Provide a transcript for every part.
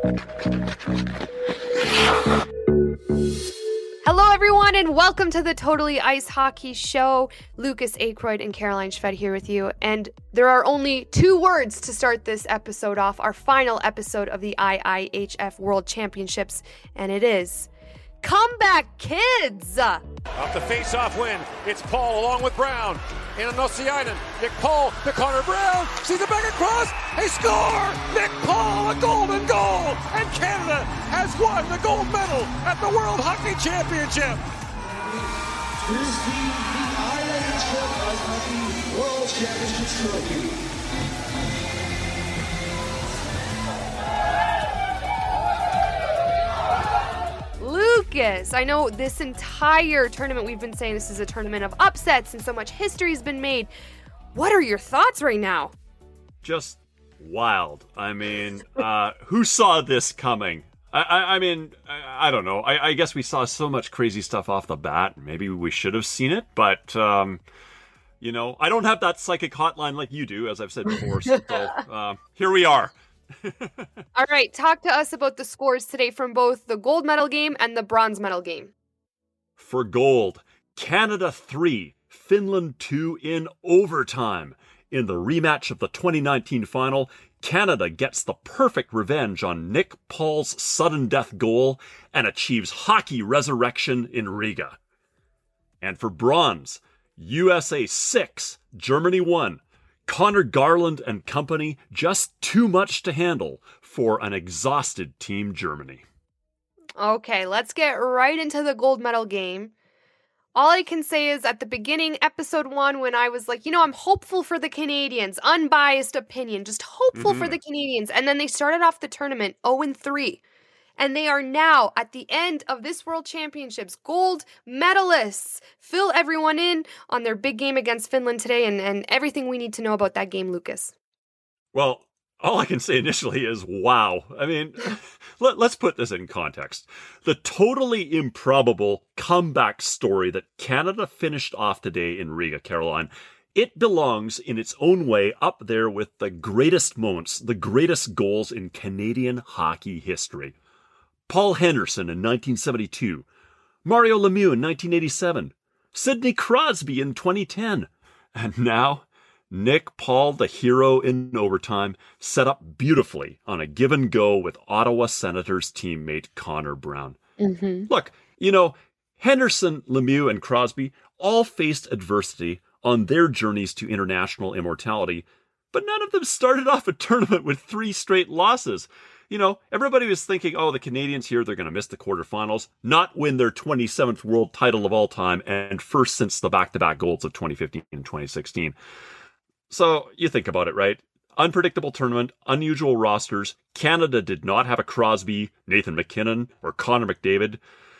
Hello, everyone, and welcome to the Totally Ice Hockey Show. Lucas Aykroyd and Caroline Schved here with you. And there are only 2 words to start this episode off, our final episode of the IIHF World Championships, and it is Comeback Kids! Off the face-off win, it's Paul along with Brown. In on Nosiainen. Nick Paul to Connor Brown. Sees it back across. They score! Nick Paul, a golden goal! And Canada has won the gold medal at the World Hockey Championship. Receive the IIHF Ice Hockey World Championships trophy. Lucas, I know this entire tournament we've been saying this is a tournament of upsets and so much history's been made. What are your thoughts right now? Just wild. I mean, who saw this coming? I mean, I don't know. I guess we saw so much crazy stuff off the bat. Maybe we should have seen it, but, you know, I don't have that psychic hotline like you do, as I've said before. So here we are. All right, talk to us about the scores today from both the gold medal game and the bronze medal game. For gold, Canada 3, Finland 2 in overtime. In the rematch of the 2019 final, Canada gets the perfect revenge on Nick Paul's sudden death goal and achieves hockey resurrection in Riga. And for bronze, USA 6, Germany 1. Connor Garland and company just too much to handle for an exhausted Team Germany. Okay, let's get right into the gold medal game. All I can say is at the beginning, episode 1, when I was like, I'm hopeful for the Canadians, unbiased opinion, just hopeful for the Canadians. And then they started off the tournament 0-3. And they are now, at the end of this World Championships, gold medalists. Fill everyone in on their big game against Finland today and everything we need to know about that game, Lucas. Well, all I can say initially is wow. I mean, let's put this in context. The totally improbable comeback story that Canada finished off today in Riga, Caroline, it belongs in its own way up there with the greatest moments, the greatest goals in Canadian hockey history. Paul Henderson in 1972, Mario Lemieux in 1987, Sidney Crosby in 2010, and now Nick Paul, the hero in overtime, set up beautifully on a give and go with Ottawa Senators teammate Connor Brown. Look, Henderson, Lemieux, and Crosby all faced adversity on their journeys to international immortality, but none of them started off a tournament with 3 straight losses. Everybody was thinking, the Canadians here, they're going to miss the quarterfinals, not win their 27th world title of all time, and first since the back-to-back golds of 2015 and 2016. So you think about it, right? Unpredictable tournament, unusual rosters. Canada did not have a Crosby, Nathan McKinnon, or Connor McDavid.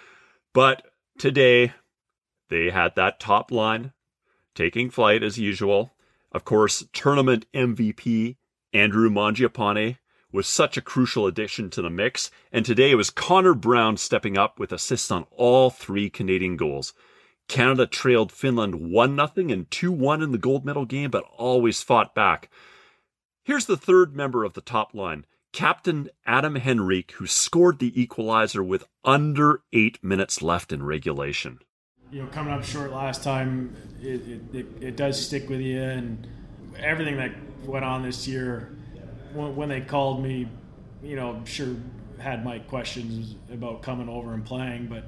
But today, they had that top line taking flight as usual. Of course, tournament MVP Andrew Mangiapane was such a crucial addition to the mix, and today it was Connor Brown stepping up with assists on all 3 Canadian goals. Canada trailed Finland 1-0 and 2-1 in the gold medal game, but always fought back. Here's the third member of the top line, Captain Adam Henrique, who scored the equalizer with under 8 minutes left in regulation. Coming up short last time, it does stick with you, and everything that went on this year. When they called me, sure had my questions about coming over and playing, but,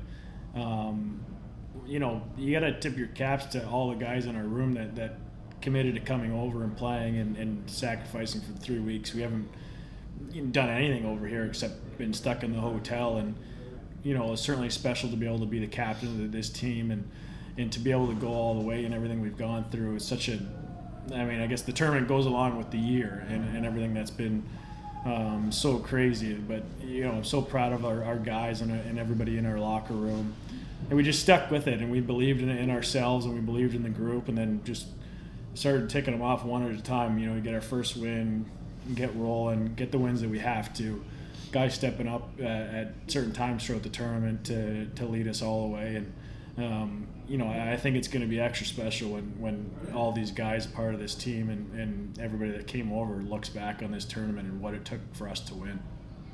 you got to tip your caps to all the guys in our room that committed to coming over and playing and sacrificing for 3 weeks. We haven't done anything over here except been stuck in the hotel, and, it's certainly special to be able to be the captain of this team and to be able to go all the way and everything we've gone through. It's such I guess the tournament goes along with the year and everything that's been so crazy. But, I'm so proud of our guys and everybody in our locker room. And we just stuck with it, and we believed in ourselves, and we believed in the group, and then just started ticking them off one at a time. We get our first win, get rolling, get the wins that we have to. Guys stepping up at certain times throughout the tournament to lead us all the way. And I think it's going to be extra special when all these guys, part of this team, and everybody that came over looks back on this tournament and what it took for us to win.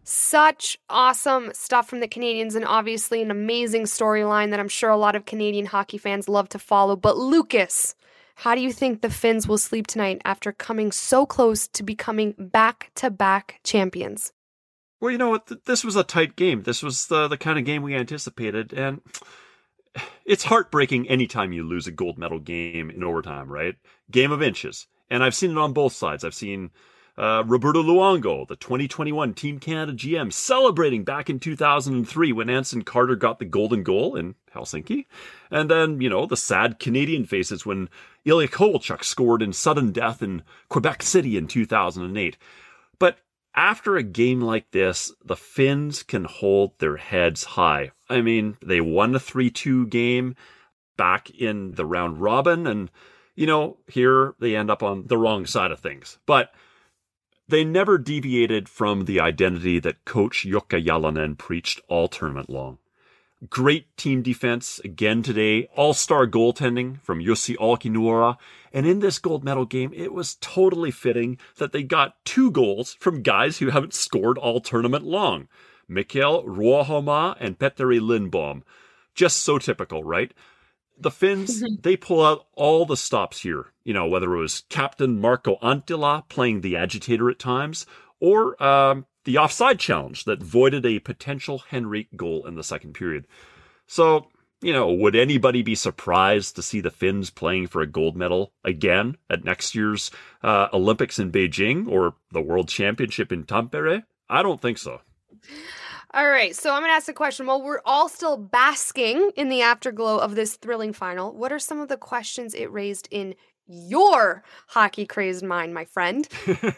Such awesome stuff from the Canadians, and obviously an amazing storyline that I'm sure a lot of Canadian hockey fans love to follow. But Lucas, how do you think the Finns will sleep tonight after coming so close to becoming back-to-back champions? Well, you know what? This was a tight game. This was the kind of game we anticipated, and it's heartbreaking anytime you lose a gold medal game in overtime, right? Game of inches. And I've seen it on both sides. I've seen Roberto Luongo, the 2021 Team Canada GM, celebrating back in 2003 when Anson Carter got the golden goal in Helsinki. And then, the sad Canadian faces when Ilya Kovalchuk scored in sudden death in Quebec City in 2008. But after a game like this, the Finns can hold their heads high. I mean, they won a 3-2 game back in the round robin, and, here they end up on the wrong side of things. But they never deviated from the identity that coach Jukka Jalonen preached all tournament long. Great team defense again today, all-star goaltending from Jussi Olkinuora, and in this gold medal game, it was totally fitting that they got 2 goals from guys who haven't scored all tournament long. Mikael Ruohomaa and Petteri Lindbom. Just so typical, right? The Finns, they pull out all the stops here. Whether it was Captain Marco Anttila playing the agitator at times, or the offside challenge that voided a potential Henrique goal in the second period. So, would anybody be surprised to see the Finns playing for a gold medal again at next year's Olympics in Beijing or the World Championship in Tampere? I don't think so. All right, so I'm going to ask a question. While we're all still basking in the afterglow of this thrilling final, what are some of the questions it raised in your hockey-crazed mind, my friend?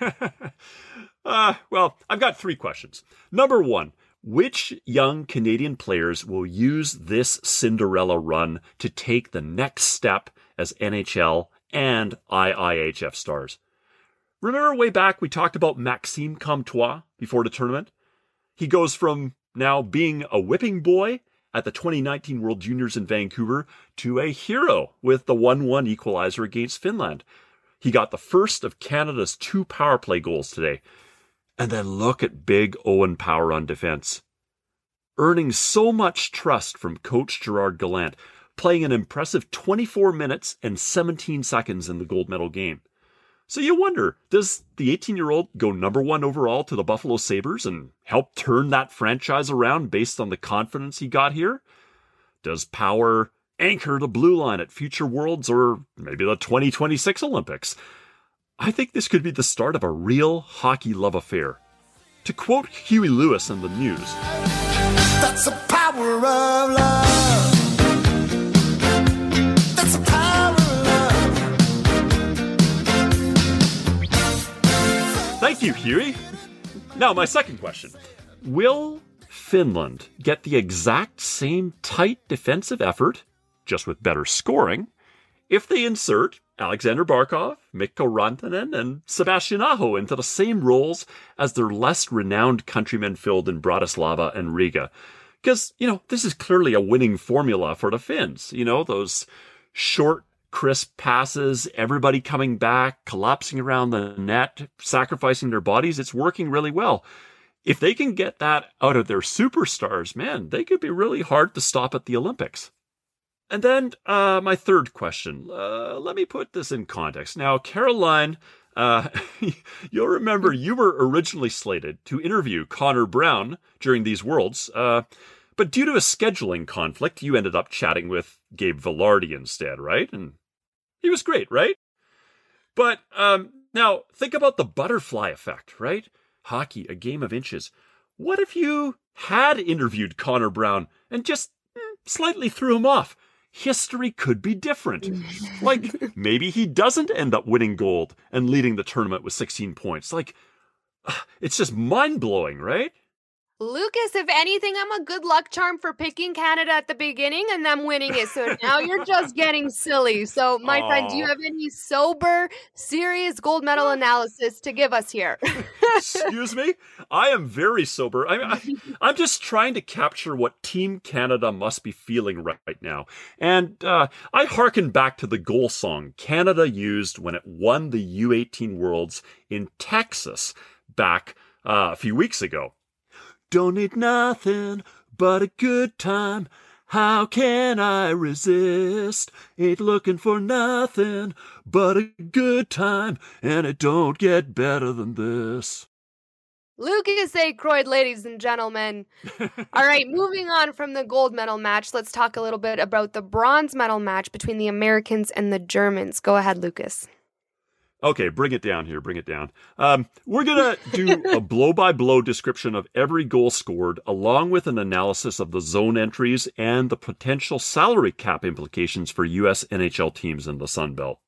Well, I've got 3 questions. Number 1, which young Canadian players will use this Cinderella run to take the next step as NHL and IIHF stars? Remember way back we talked about Maxime Comtois before the tournament? He goes from now being a whipping boy at the 2019 World Juniors in Vancouver to a hero with the 1-1 equalizer against Finland. He got the first of Canada's 2 power play goals today. And then look at big Owen Power on defense. Earning so much trust from coach Gerard Gallant, playing an impressive 24 minutes and 17 seconds in the gold medal game. So you wonder, does the 18-year-old go number 1 overall to the Buffalo Sabres and help turn that franchise around based on the confidence he got here? Does Power anchor the blue line at future Worlds or maybe the 2026 Olympics? I think this could be the start of a real hockey love affair. To quote Huey Lewis in the News, "That's the power of love. That's the power of love." Thank you, Huey. Now, my second question. Will Finland get the exact same tight defensive effort, just with better scoring, if they insert Alexander Barkov, Mikko Rantanen, and Sebastian Aho into the same roles as their less renowned countrymen filled in Bratislava and Riga? Because, this is clearly a winning formula for the Finns. Those short, crisp passes, everybody coming back, collapsing around the net, sacrificing their bodies. It's working really well. If they can get that out of their superstars, man, they could be really hard to stop at the Olympics. And then my third question. Let me put this in context. Now, Caroline, you'll remember you were originally slated to interview Connor Brown during these Worlds, but due to a scheduling conflict, you ended up chatting with Gabe Vilardi instead, right? And he was great, right? But now, think about the butterfly effect, right? Hockey, a game of inches. What if you had interviewed Connor Brown and just slightly threw him off? History could be different. Like, maybe he doesn't end up winning gold and leading the tournament with 16 points. Like, it's just mind-blowing, right? Lucas, if anything, I'm a good luck charm for picking Canada at the beginning and them winning it. So now you're just getting silly. So, my friend, do you have any sober, serious gold medal analysis to give us here? Excuse me? I am very sober. I'm just trying to capture what Team Canada must be feeling right now. And I hearken back to the goal song Canada used when it won the U18 Worlds in Texas back a few weeks ago. Don't need nothing but a good time. How can I resist? Ain't looking for nothing but a good time, and it don't get better than this. Lucas Aykroyd, ladies and gentlemen. All right, moving on from the gold medal match, let's talk a little bit about the bronze medal match between the Americans and the Germans. Go ahead, Lucas. Okay, bring it down here. Bring it down. We're going to do a blow-by-blow description of every goal scored, along with an analysis of the zone entries and the potential salary cap implications for U.S. NHL teams in the Sun Belt.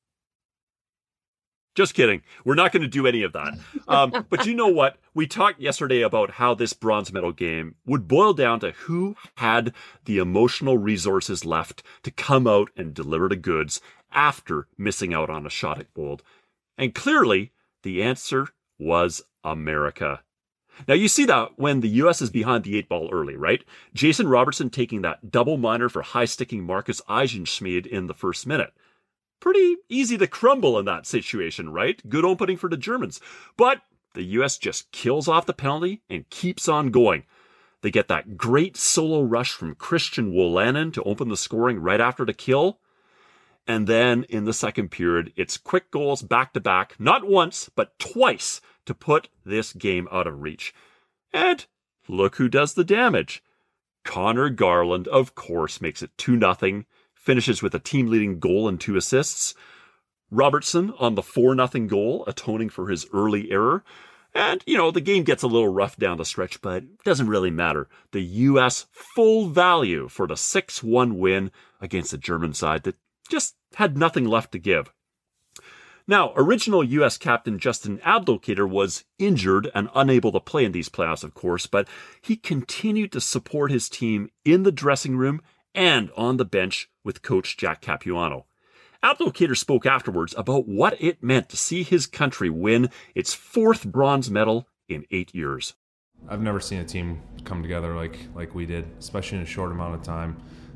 Just kidding. We're not going to do any of that. But you know what? We talked yesterday about how this bronze medal game would boil down to who had the emotional resources left to come out and deliver the goods after missing out on a shot at gold. And clearly, the answer was America. Now, you see that when the U.S. is behind the 8 ball early, right? Jason Robertson taking that double minor for high-sticking Marcus Eisenschmidt in the first minute. Pretty easy to crumble in that situation, right? Good opening for the Germans. But the U.S. just kills off the penalty and keeps on going. They get that great solo rush from Christian Wolanin to open the scoring right after the kill. And then in the second period, it's quick goals back-to-back, not once, but twice, to put this game out of reach. And look who does the damage. Connor Garland, of course, makes it 2-0, finishes with a team-leading goal and 2 assists. Robertson on the 4-0 goal, atoning for his early error. And, the game gets a little rough down the stretch, but it doesn't really matter. The U.S. full value for the 6-1 win against a German side that just had nothing left to give. Now, original U.S. captain Justin Abdelkader was injured and unable to play in these playoffs, of course, but he continued to support his team in the dressing room and on the bench with coach Jack Capuano. Abdelkader spoke afterwards about what it meant to see his country win its 4th bronze medal in 8 years. I've never seen a team come together like we did, especially in a short amount of time.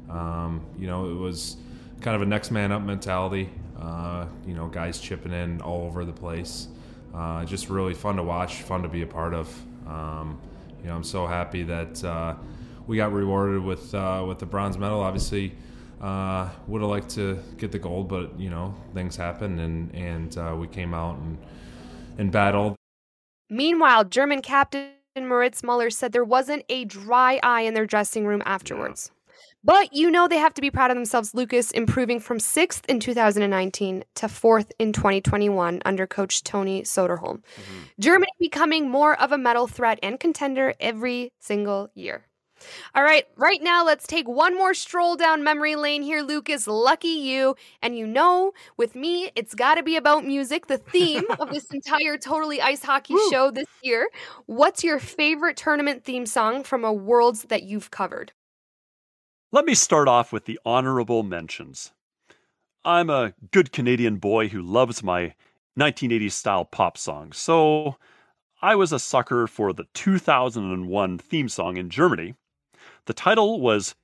It was kind of a next man up mentality, guys chipping in all over the place. Just really fun to watch, fun to be a part of. I'm so happy that we got rewarded with the bronze medal. Obviously, would have liked to get the gold, but things happen, and we came out and battled. Meanwhile, German captain Moritz Muller said there wasn't a dry eye in their dressing room afterwards. But they have to be proud of themselves, Lucas, improving from 6th in 2019 to 4th in 2021 under coach Tony Soderholm. Mm-hmm. Germany becoming more of a medal threat and contender every single year. All right now let's take one more stroll down memory lane here, Lucas. Lucky you. And with me, it's got to be about music, the theme of this entire Totally Ice Hockey show this year. What's your favorite tournament theme song from a Worlds that you've covered? Let me start off with the honorable mentions. I'm a good Canadian boy who loves my 1980s style pop songs, so I was a sucker for the 2001 theme song in Germany. The title was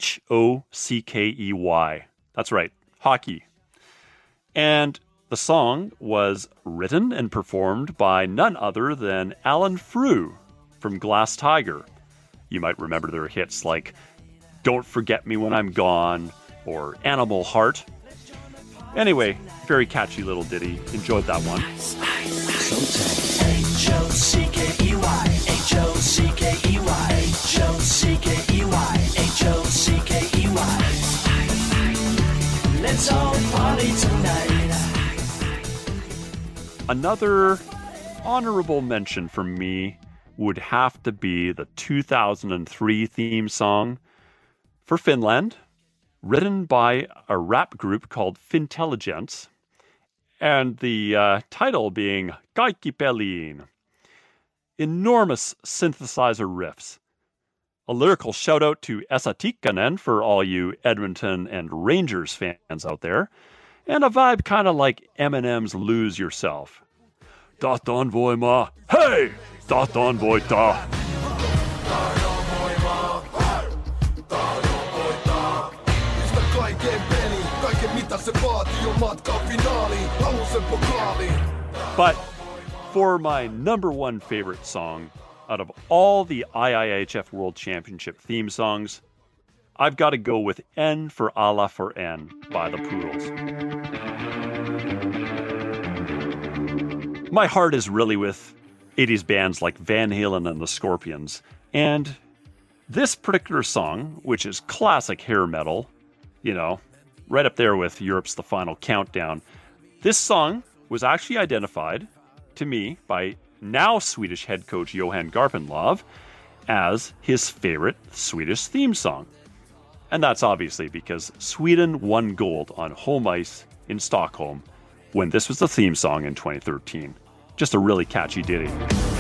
Hockey. That's right, hockey. And the song was written and performed by none other than Alan Frew from Glass Tiger. You might remember their hits like Don't Forget Me When I'm Gone, or Animal Heart. Anyway, very catchy little ditty. Enjoyed that one. Hockey. Let's all party tonight. Another honorable mention from me would have to be the 2003 theme song for Finland, written by a rap group called Fintelligence, and the title being Kaikki Peliin. Enormous synthesizer riffs. A lyrical shout out to Esa Tikkanen for all you Edmonton and Rangers fans out there, and a vibe kind of like Eminem's Lose Yourself. Tahtoon voimaa, hey! Tahtoon voittaa. But for my number one favorite song, out of all the IIHF World Championship theme songs, I've got to go with N for Allah for N by the Poodles. My heart is really with 80s bands like Van Halen and the Scorpions, and this particular song, which is classic hair metal, you know, right up there with Europe's The Final Countdown, this song was actually identified to me by now Swedish head coach Johan Garpenlöv as his favorite Swedish theme song. And that's obviously because Sweden won gold on home ice in Stockholm when this was the theme song in 2013. Just a really catchy ditty.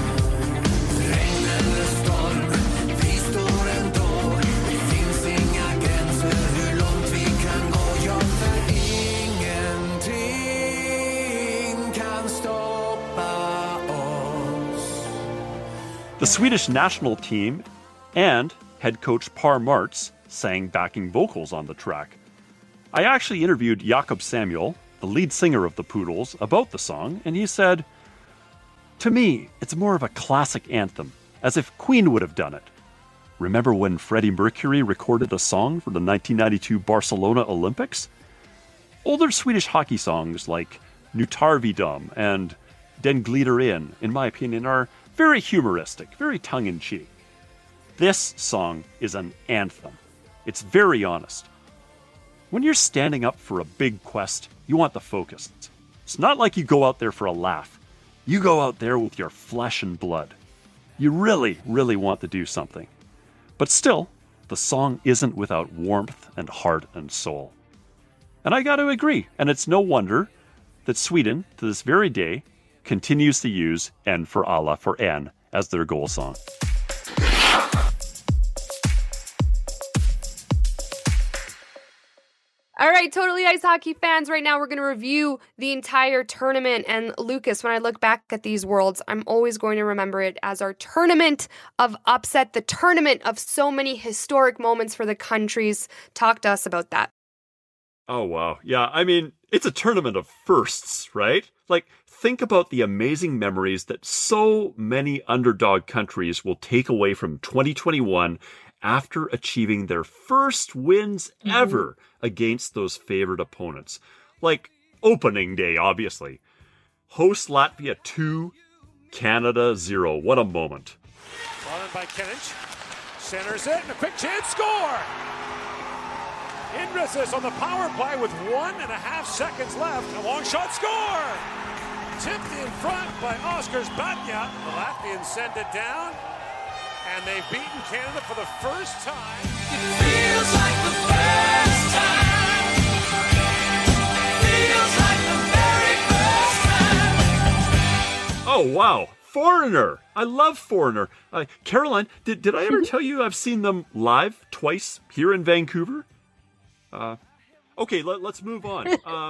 The Swedish national team and head coach Per Martz sang backing vocals on the track. I actually interviewed Jakob Samuel, the lead singer of the Poodles, about the song, and he said, "To me, it's more of a classic anthem, as if Queen would have done it. Remember when Freddie Mercury recorded a song for the 1992 Barcelona Olympics? Older Swedish hockey songs like Nu tar vi dem and Den glider in my opinion, are very humoristic, very tongue-in-cheek. This song is an anthem. It's very honest. When you're standing up for a big quest, you want the focus. It's not like you go out there for a laugh. You go out there with your flesh and blood. You really, really want to do something. But still, the song isn't without warmth and heart and soul. And I got to agree, and it's no wonder that Sweden, to this very day, continues to use N for Allah for N as their goal song. All right, Totally Ice Hockey fans, right now we're going to review the entire tournament. And Lucas, when I look back at these worlds, I'm always going to remember it as our tournament of upset, the tournament of so many historic moments for the countries. Talk to us about that. Oh, wow. Yeah, I mean, it's a tournament of firsts, right? Like, think about the amazing memories that so many underdog countries will take away from 2021 after achieving their first wins ever against those favored opponents. Like, opening day, obviously. Host Latvia 2, Canada 0. What a moment. Brought in by Kenic. Centers it, and a quick chance, score! Indrisis on the power play with 1.5 seconds left. A long shot, score! Tipped in front by Oskars Batja. The Latvians send it down, and they've beaten Canada for the first time. It feels like the first time. Feels like the very first time. Oh, wow. Foreigner. I love Foreigner. Caroline, did I ever tell you I've seen them live twice here in Vancouver? Okay, let's move on.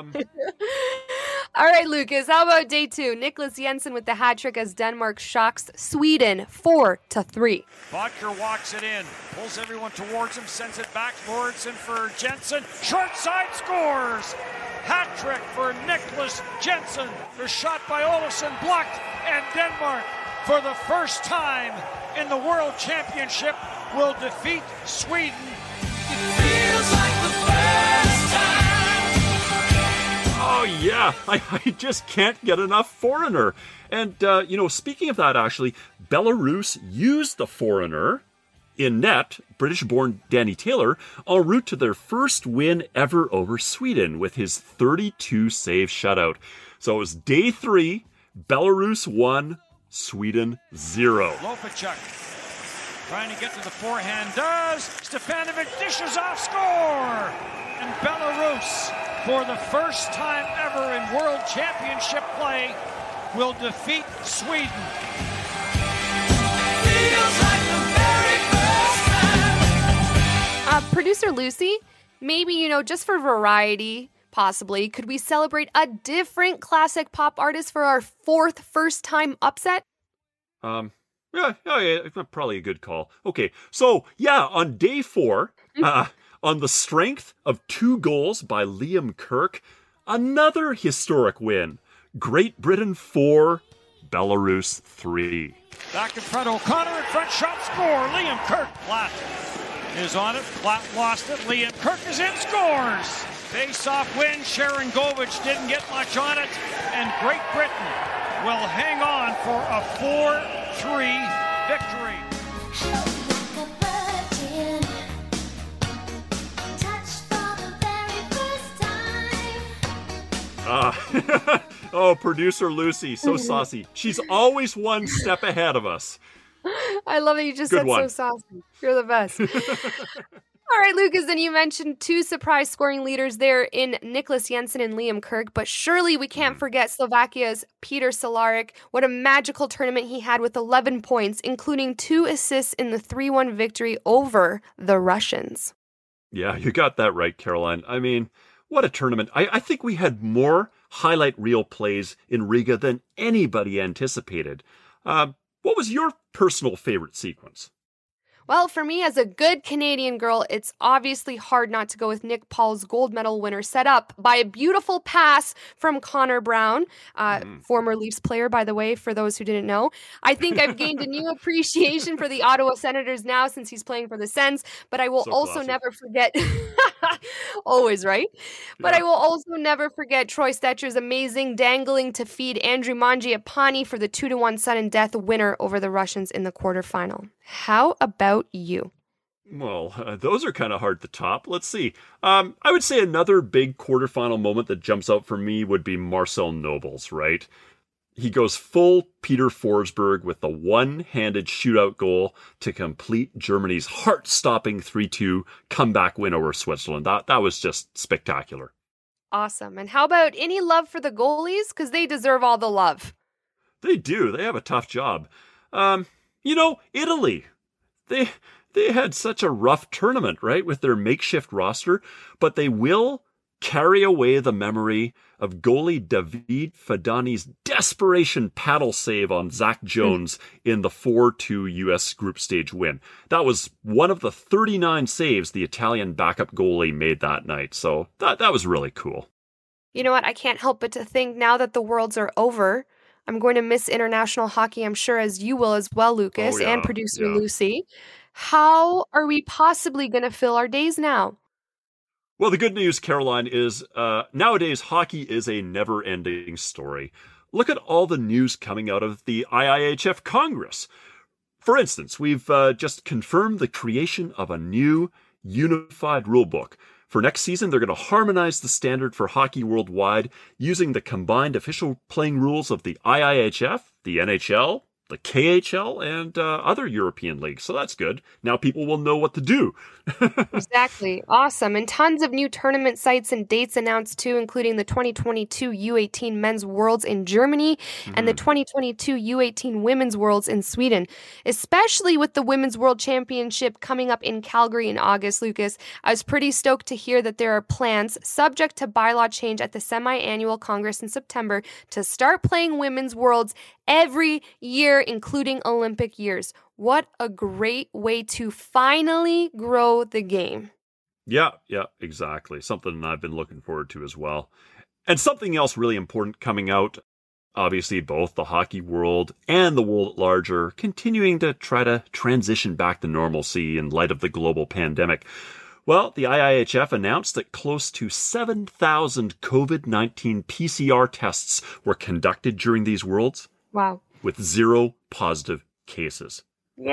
All right, Lucas, how about day two? Niklas Jensen with the hat trick as Denmark shocks Sweden 4-3. Bodker walks it in, pulls everyone towards him, sends it back. Lawrenson for Jensen. Short side scores! Hat trick for Niklas Jensen. The shot by Olofsson blocked, and Denmark, for the first time in the World Championship, will defeat Sweden. It feels like the first time. Oh, yeah. I just can't get enough Foreigner. And, speaking of that, actually, Belarus used the Foreigner in net, British-born Danny Taylor, en route to their first win ever over Sweden with his 32-save shutout. So it was day 3, Belarus 1, Sweden 0. Lopachuk trying to get to the forehand, does. Stefanovic dishes off, score! And Belarus, for the first time ever in World Championship play, will defeat Sweden. Feels like the very first time. Producer Lucy, maybe, just for variety, possibly, could we celebrate a different classic pop artist for our 4th first-time upset? Yeah, probably a good call. Okay, so, yeah, on day 4, on the strength of 2 goals by Liam Kirk, another historic win. Great Britain 4, Belarus 3. Back in front, O'Connor in front, shot, score. Liam Kirk, Platt is on it. Platt lost it. Liam Kirk is in, scores. Face-off win. Sharon Govich didn't get much on it. And Great Britain will hang on for a 4-3 victory. Oh, producer Lucy, so saucy. She's always one step ahead of us. I love that you just Good said one. so saucy. You're the best. All right, Lucas, then you mentioned two surprise scoring leaders there in Nicholas Jensen and Liam Kirk, but surely we can't forget Slovakia's Peter Cehlarik. What a magical tournament he had with 11 points, including 2 assists in the 3-1 victory over the Russians. Yeah, you got that right, Caroline. I mean, what a tournament. I think we had more highlight reel plays in Riga than anybody anticipated. What was your personal favorite sequence? Well, for me, as a good Canadian girl, it's obviously hard not to go with Nick Paul's gold medal winner, set up by a beautiful pass from Connor Brown, former Leafs player, by the way, for those who didn't know. I think I've gained a new appreciation for the Ottawa Senators now since he's playing for the Sens, but I will So also classy. never forget... Always, right? But I will also never forget Troy Stetcher's amazing dangling to feed Andrew Mangiapane for the 2-1 sudden death winner over the Russians in the quarterfinal. How about you? Well, those are kind of hard to top. Let's see. I would say another big quarterfinal moment that jumps out for me would be Marcel Nobles, right? He goes full Peter Forsberg with the one-handed shootout goal to complete Germany's heart-stopping 3-2 comeback win over Switzerland. That was just spectacular. Awesome. And how about any love for the goalies? Because they deserve all the love. They do. They have a tough job. Italy. They had such a rough tournament, right, with their makeshift roster, but they will carry away the memory of goalie David Fadani's desperation paddle save on Zach Jones in the 4-2 U.S. group stage win. That was one of the 39 saves the Italian backup goalie made that night, so that was really cool. You know what? I can't help but to think now that the Worlds are over, I'm going to miss international hockey, I'm sure, as you will as well, Lucas, Oh, yeah, and producer yeah. Lucy. How are we possibly going to fill our days now? Well, the good news, Caroline, is nowadays hockey is a never-ending story. Look at all the news coming out of the IIHF Congress. For instance, we've just confirmed the creation of a new unified rulebook. For next season, they're going to harmonize the standard for hockey worldwide using the combined official playing rules of the IIHF, the NHL, the KHL, and other European leagues. So that's good. Now people will know what to do. Exactly. Awesome. And tons of new tournament sites and dates announced too, including the 2022 U18 Men's Worlds in Germany and the 2022 U18 Women's Worlds in Sweden. Especially with the Women's World Championship coming up in Calgary in August, Lucas, I was pretty stoked to hear that there are plans, subject to bylaw change at the semi-annual Congress in September, to start playing Women's Worlds every year, including Olympic years. What a great way to finally grow the game. Yeah, exactly. Something I've been looking forward to as well. And something else really important coming out. Obviously, both the hockey world and the world at large are continuing to try to transition back to normalcy in light of the global pandemic. Well, the IIHF announced that close to 7,000 COVID-19 PCR tests were conducted during these worlds. Wow. With 0 positive cases.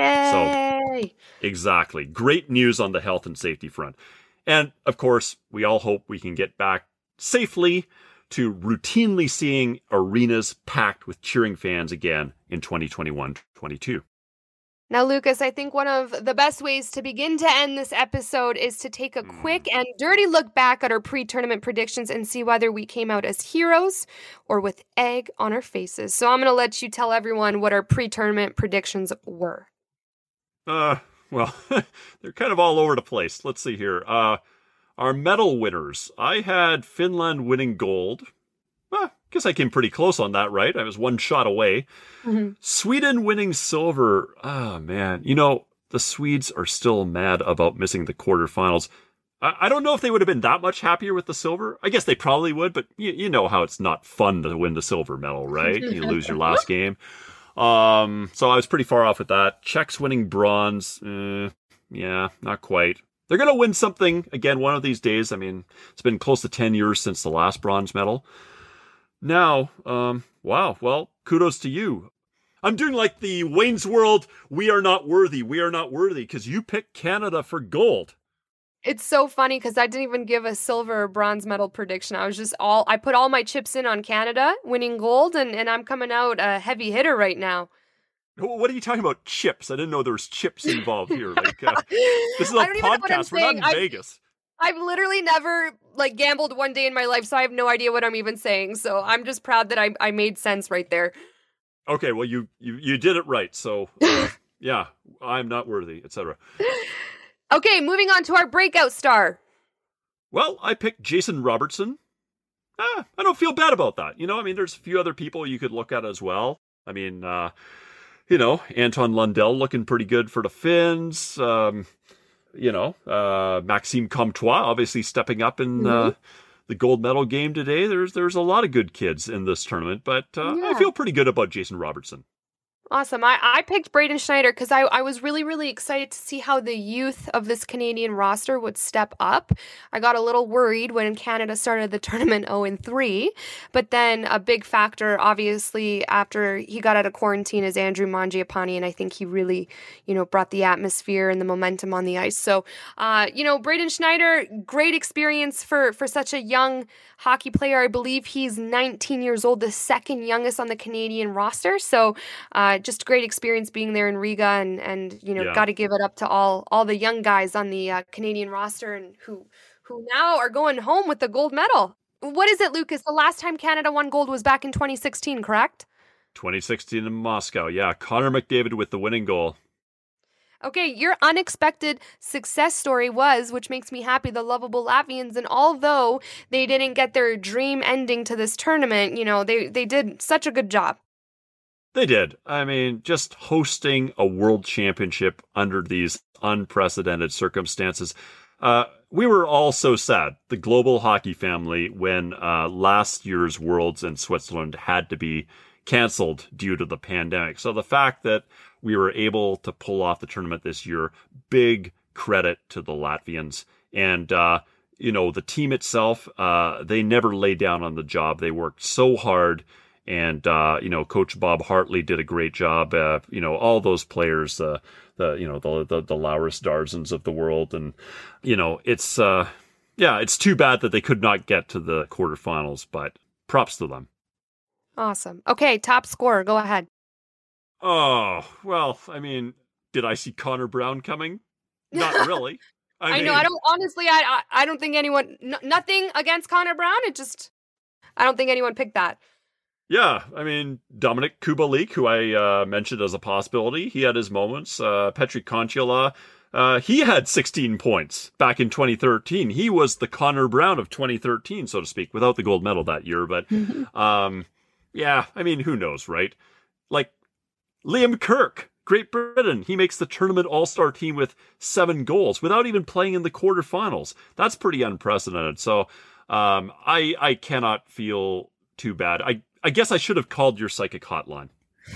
Yay! Exactly. Great news on the health and safety front. And, of course, we all hope we can get back safely to routinely seeing arenas packed with cheering fans again in 2021-22. Now, Lucas, I think one of the best ways to begin to end this episode is to take a quick and dirty look back at our pre-tournament predictions and see whether we came out as heroes or with egg on our faces. So I'm going to let you tell everyone what our pre-tournament predictions were. Well, they're kind of all over the place. Let's see here. Our medal winners. I had Finland winning gold. Guess I came pretty close on that, right? I was one shot away. Mm-hmm. Sweden winning silver. Oh, man. You know, the Swedes are still mad about missing the quarterfinals. I don't know if they would have been that much happier with the silver. I guess they probably would, but you know how it's not fun to win the silver medal, right? You lose your last game. So I was pretty far off with that. Czechs winning bronze. Yeah, not quite. They're going to win something again one of these days. I mean, it's been close to 10 years since the last bronze medal. Now, wow, well, kudos to you. I'm doing like the Wayne's World, we are not worthy, because you picked Canada for gold. It's so funny because I didn't even give a silver or bronze medal prediction. I put all my chips in on Canada winning gold, and I'm coming out a heavy hitter right now. What are you talking about, chips? I didn't know there was chips involved here. Like, this is a podcast. We're not in Vegas. I've literally never gambled one day in my life, so I have no idea what I'm even saying. So I'm just proud that I made sense right there. Okay, well you did it right. So yeah, I'm not worthy, etc. Okay, moving on to our breakout star. Well, I picked Jason Robertson. I don't feel bad about that. I mean, there's a few other people you could look at as well. I mean, Anton Lundell looking pretty good for the Finns. Maxime Comtois obviously stepping up in the gold medal game today. There's a lot of good kids in this tournament, but I feel pretty good about Jason Robertson. Awesome. I picked Braden Schneider because I was really, really excited to see how the youth of this Canadian roster would step up. I got a little worried when Canada started the tournament 0-3, but then a big factor, obviously, after he got out of quarantine is Andrew Mangiapane, and I think he really, brought the atmosphere and the momentum on the ice. So, Braden Schneider, great experience for such a young hockey player. I believe he's 19 years old, the second youngest on the Canadian roster. So, just great experience being there in Riga, and got to give it up to all the young guys on the Canadian roster and who now are going home with the gold medal. What is it, Lucas? The last time Canada won gold was back in 2016, correct? 2016 in Moscow. Yeah, Connor McDavid with the winning goal. Okay, your unexpected success story was, which makes me happy, the lovable Latvians. And although they didn't get their dream ending to this tournament, they did such a good job. They did. I mean, just hosting a world championship under these unprecedented circumstances. We were all so sad, the global hockey family, when last year's Worlds in Switzerland had to be canceled due to the pandemic. So the fact that we were able to pull off the tournament this year, big credit to the Latvians. And, the team itself, they never laid down on the job. They worked so hard. And, Coach Bob Hartley did a great job. All those players, the Lauris Darzens of the world. And, it's too bad that they could not get to the quarterfinals, but props to them. Awesome. Okay, top scorer. Go ahead. Oh, well, I mean, did I see Connor Brown coming? Not really. I know. I don't think anyone, nothing against Connor Brown. I don't think anyone picked that. Yeah, I mean, Dominic Kubalik, who I mentioned as a possibility, he had his moments. Petri Kontiola, he had 16 points back in 2013. He was the Connor Brown of 2013, so to speak, without the gold medal that year. But, yeah, I mean, who knows, right? Like, Liam Kirk, Great Britain, he makes the tournament all-star team with 7 goals without even playing in the quarterfinals. That's pretty unprecedented. So, I cannot feel too bad. I guess I should have called your psychic hotline.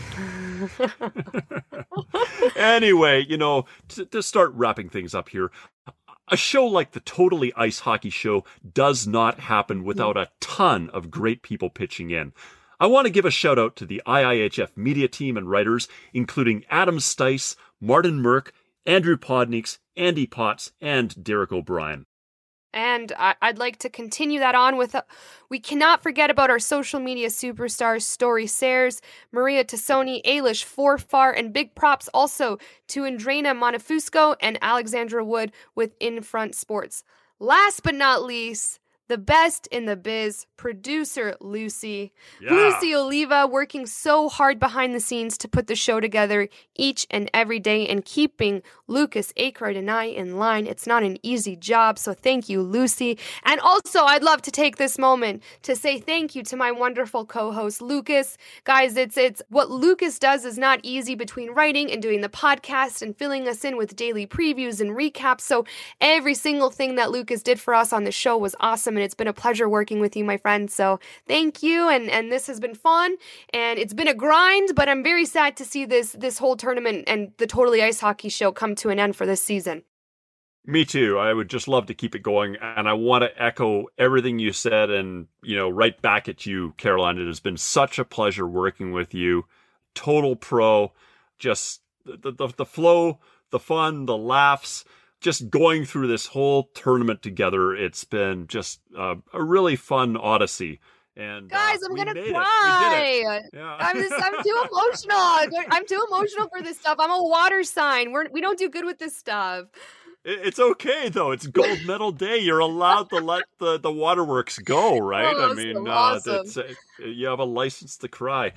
Anyway, to start wrapping things up here, a show like the Totally Ice Hockey Show does not happen without a ton of great people pitching in. I want to give a shout out to the IIHF media team and writers, including Adam Stice, Martin Merck, Andrew Podnieks, Andy Potts, and Derek O'Brien. And I'd like to continue that on with, we cannot forget about our social media superstars, Story Sayers, Maria Tassoni, Ailish Forfar, and big props also to Andrena Monefusco and Alexandra Wood with In Front Sports. Last but not least, the best in the biz, producer Lucy. Yeah. Lucy Oliva working so hard behind the scenes to put the show together each and every day and keeping Lucas Aykroyd and I in line. It's not an easy job, so thank you, Lucy. And also, I'd love to take this moment to say thank you to my wonderful co-host, Lucas. Guys, it's what Lucas does is not easy between writing and doing the podcast and filling us in with daily previews and recaps. So every single thing that Lucas did for us on the show was awesome, and it's been a pleasure working with you, my friend. So thank you, and this has been fun, and it's been a grind, but I'm very sad to see this whole tournament and the Totally Ice Hockey show come to an end for this season. Me too. I would just love to keep it going, and I want to echo everything you said and, right back at you, Caroline. It has been such a pleasure working with you. Total pro. Just the flow, the fun, the laughs, just going through this whole tournament together. It's been just a really fun odyssey. And guys, I'm gonna made it. cry. We did it. Yeah. I'm too emotional. I'm too emotional for this stuff. I'm a water sign. We don't do good with this stuff. It's okay though. It's gold medal day. You're allowed to let the waterworks go, right? Oh, I mean, so awesome. You have a license to cry.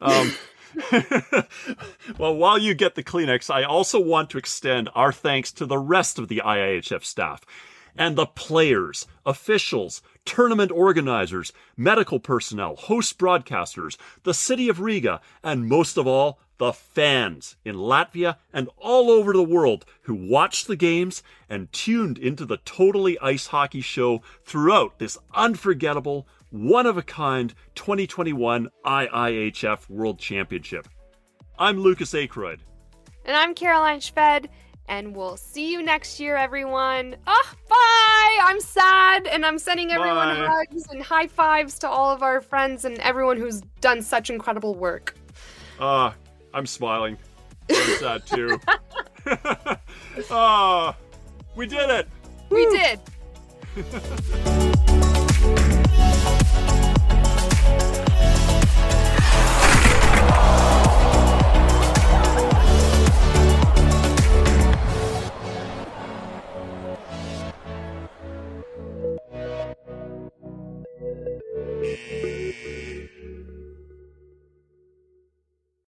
Well, while you get the Kleenex, I also want to extend our thanks to the rest of the IIHF staff and the players, officials, tournament organizers, medical personnel, host broadcasters, the city of Riga, and most of all, the fans in Latvia and all over the world who watched the games and tuned into the Totally Ice Hockey show throughout this unforgettable, one-of-a-kind 2021 IIHF World Championship. I'm Lucas Aykroyd. And I'm Caroline Schved, and we'll see you next year, everyone. Bye! I'm sad, and I'm sending everyone hugs and high fives to all of our friends and everyone who's done such incredible work. I'm smiling. I'm sad too. We did it! We did!